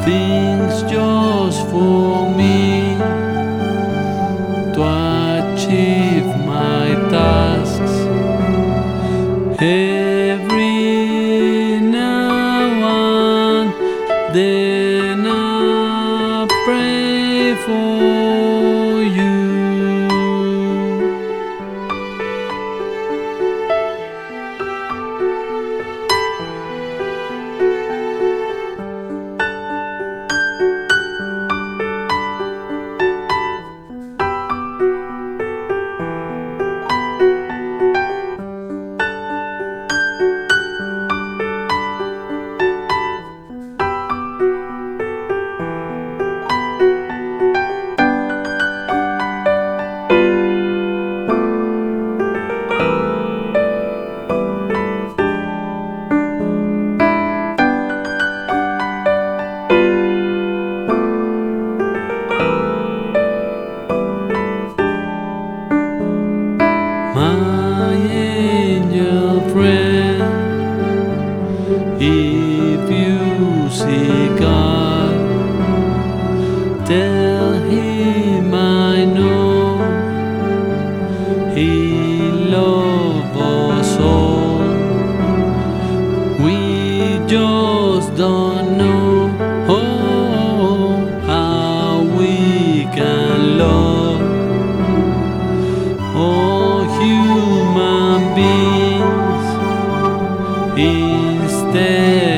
things just for me to achieve my tasks. Every now and then I pray for you. My angel friend, if you see God, tell him I know he loves us all. We just don't know how we can love human beings instead